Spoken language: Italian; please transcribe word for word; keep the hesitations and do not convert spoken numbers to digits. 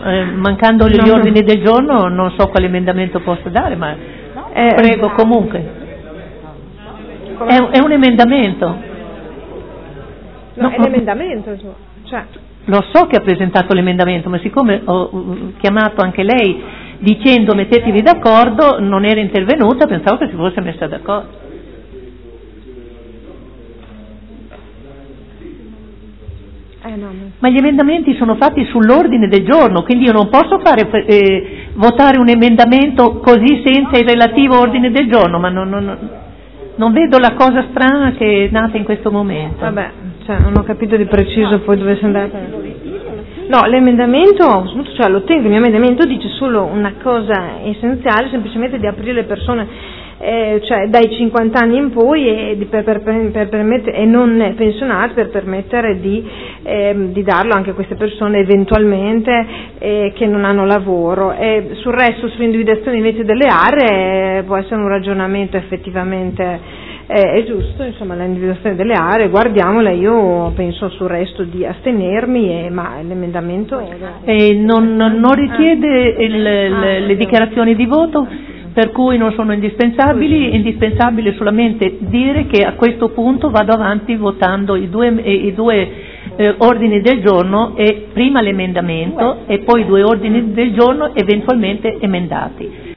eh, mancando gli No, no. ordini del giorno non so quale emendamento posso dare, ma Eh, prego comunque. È, un- è un emendamento. No, No, è no. l'emendamento, insomma. Cioè, Lo so che ha presentato l'emendamento, ma siccome ho uh, chiamato anche lei dicendo mettetevi d'accordo, non era intervenuta, pensavo che si fosse messa d'accordo. eh no, no. Ma gli emendamenti sono fatti sull'ordine del giorno, quindi io non posso fare, eh, votare un emendamento così senza il relativo ordine del giorno, ma non, non, non vedo la cosa strana che è nata in questo momento. Vabbè, cioè, non ho capito di preciso poi dove sei andata. No, l'emendamento, cioè lo tengo, il mio emendamento dice solo una cosa essenziale, semplicemente di aprire le persone eh, cioè dai cinquanta anni in poi e, di, per, per, per permettere, e non pensionati, per permettere di, eh, di darlo anche a queste persone eventualmente eh, che non hanno lavoro. E sul resto, sull'individuazione invece delle aree, eh, può essere un ragionamento effettivamente Eh, è giusto, insomma, l'individuazione delle aree, guardiamola, io penso sul resto di astenermi, e, ma l'emendamento E non, non richiede il, le, le dichiarazioni di voto, per cui non sono indispensabili, è indispensabile solamente dire che a questo punto vado avanti votando i due, i due eh, ordini del giorno, e prima l'emendamento e poi i due ordini del giorno eventualmente emendati.